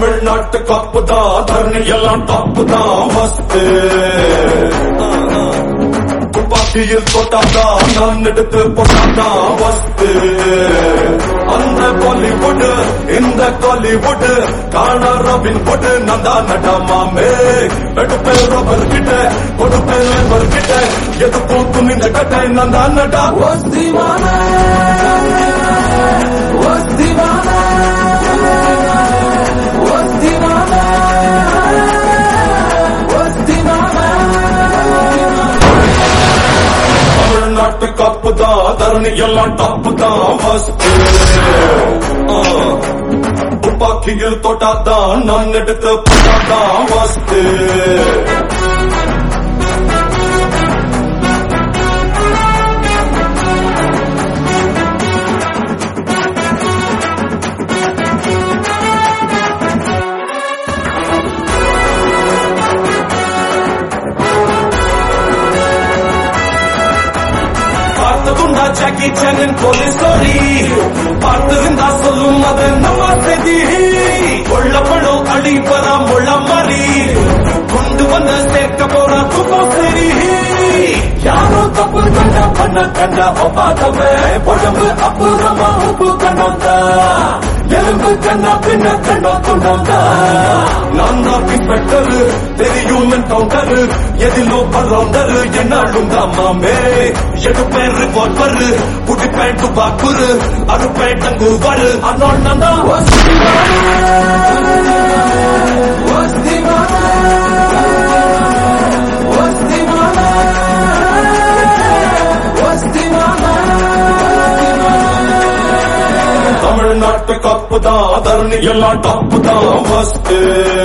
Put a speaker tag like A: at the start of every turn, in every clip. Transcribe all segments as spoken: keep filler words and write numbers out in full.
A: தமிழ்நாட்டு காப்பு தான் தரணி எல்லாம் டாப்பு தான் மஸ்து துப்பாக்கியில் தொட்டாதான் நான் எடுத்து போட்டாதான் வஸ்து அந்த பாலிவுட் இந்த காலிவுட் காண ரபின் போட்டு நந்தா நடமாமே எடுப்பேன் ரப்பர் கிட்ட கொடுப்பேன் லேபர் கிட்ட எது போட்டு நின்ற கட்டை நந்தா நடா வஸ்திவான வஸ்திவான வஸ்திவான வஸ்திவான தமிழ்நாட்டு காப்பு தான் தரணி எல்லாம் டாப்பு தான் மஸ்து துப்பாக்கியில் தொட்டாதான் நான் எடுத்து போட்டாதான் வஸ்து பார்த்ததுண்டா ஜாக்கி சானின் போலீஸ் ஸ்டோரி பார்த்திருந்தா சொல்லும் அது நம்ம செய்தி கொள்ளப்படும் அடிப்பறா முள்ள மாறி கொண்டு வந்து சேர்க்க போற துக்கம் சரி யாரோ தப்பு கண்ட பண்ண கண்ட ஒப்பாதவே உடம்பு அப்புறமா உப்பு கண்டோந்தா எலும்பு கண்ணா பின்ன கண்டோ கொண்டோந்தா நான் தான் இன்ஸ்பெக்டர் தெரியும் கவுண்டர் எதிலோ பரவுண்டர் என்னாலும் தான் மாமே எடுப்பேன் ரிவால்வர் புடிப்பேன் துப்பாக்குரு அறுப்பேன் தங்குவாரு அண்ணோன் நான் தான் தமிழ்நாட்டு காப்பு தான் தரணி எல்லாம் டாப்பு தான் வஸ்து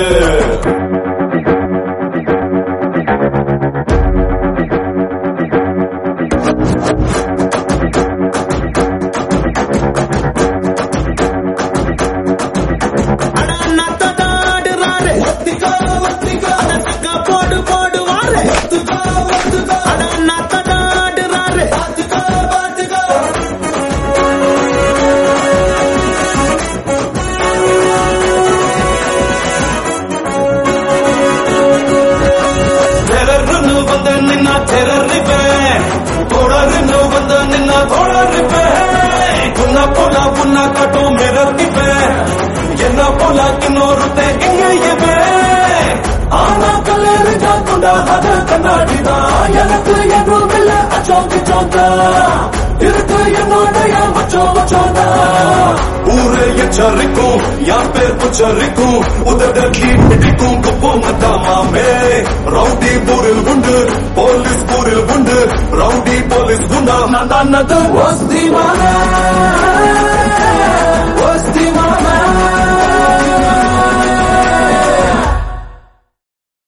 A: என்ன போல இன்னொருத்தே எங்கேயுமே ஆனா கல்லறு ஜாக்குண்டா அது கண்ணாடிதான் எனக்கு எதுவும் இல்ல அச்சோக்கு சோந்தா இருக்கு என்னோடைய மச்சோ மச்சோந்தா ஊரே எச்சரிக்கும் யார் பேர் புச்சரிக்கும் உதடி பிடிக்கும் குப்பம் மாமே ரவுடி ஊரில் உண்டு போலீஸ் ஊரில் உண்டு ரவுடி போலீஸ் குண்டா நான் தான் வஸ்திவான